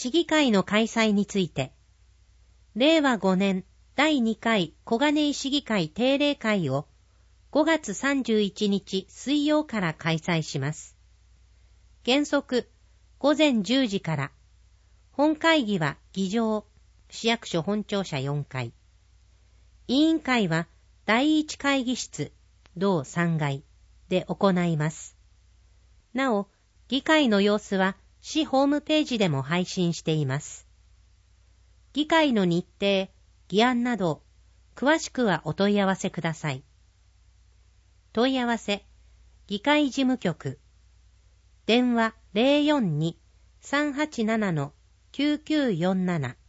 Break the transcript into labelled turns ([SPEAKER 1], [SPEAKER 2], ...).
[SPEAKER 1] 市議会の開催について、令和5年第2回小金井市議会定例会を5月31日水曜から開催します。原則午前10時から、本会議は議場、市役所本庁舎4階。委員会は第1会議室、同3階で行います。なお、議会の様子は市ホームページでも配信しています。議会の日程、議案など、詳しくはお問い合わせください。問い合わせ、議会事務局、電話 042-387-9947